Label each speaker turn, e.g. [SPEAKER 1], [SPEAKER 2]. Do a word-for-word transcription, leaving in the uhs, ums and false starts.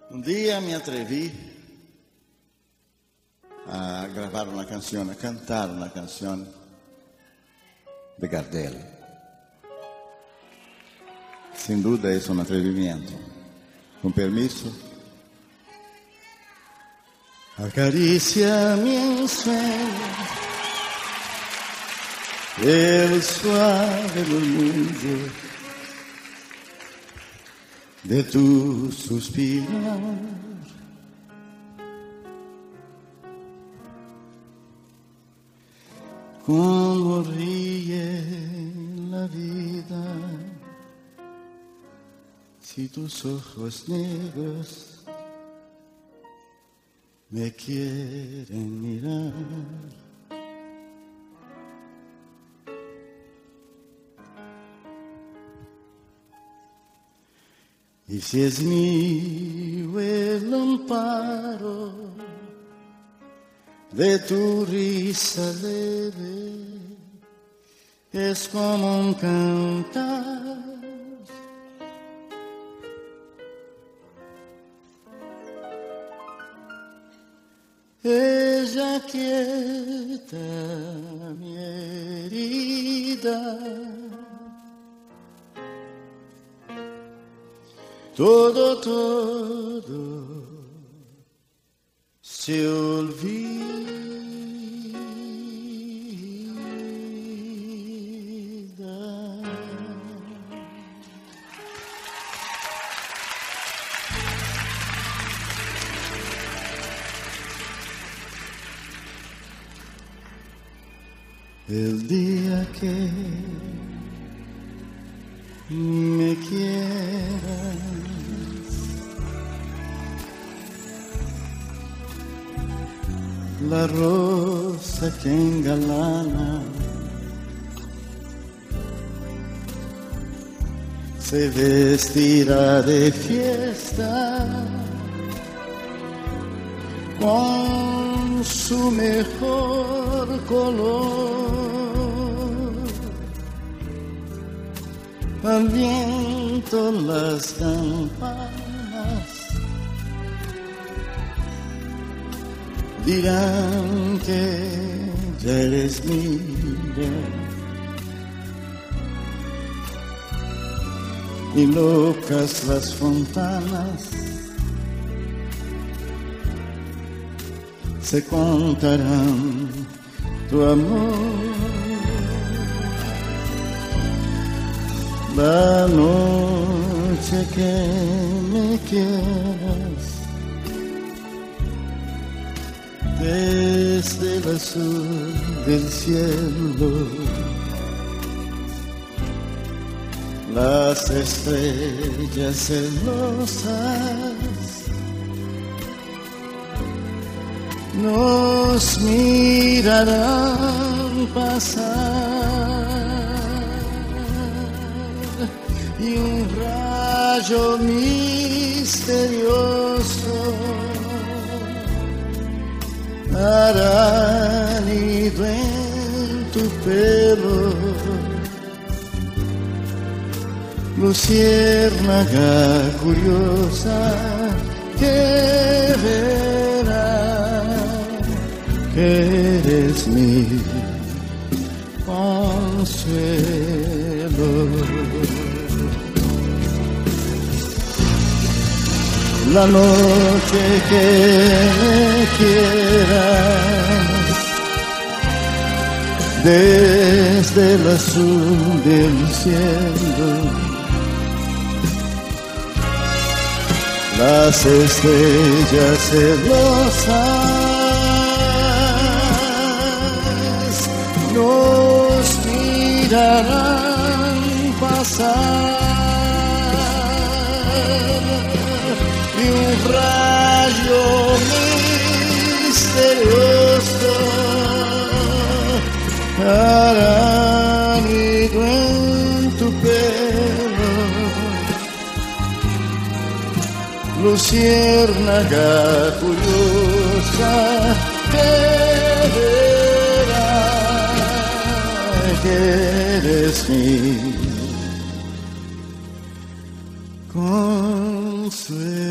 [SPEAKER 1] Un día me atreví a grabar una canción, a cantar una canción de Gardel. Sin duda es un atrevimiento. Con permiso. Acaricia mi ensueño, el suave murmullo de tu suspirar. Como ríe la vida si tus ojos negros me quieren mirar. Y si es mío el amparo de tu risa leve, es como un cantar. Ella quieta mi herida, todo, todo se olvida. El día que me quieras, la rosa que engalana se vestirá de fiesta con su mejor color. Al viento las campanas dirán que ya eres mía, y locas las fontanas se contarán tu amor. La noche que me quieras, desde el azul del cielo, las estrellas celosas nos mirarán pasar, y un rayo misterioso hará nido en tu pelo. Luciérnaga curiosa que verá que eres mi consuelo. La noche que me quieras, desde el azul del cielo, las estrellas celosas nos mirarán pasar, y un rayo misterioso hará nido en tu pelo. Luciérnaga curiosa que verá que eres mi consuelo.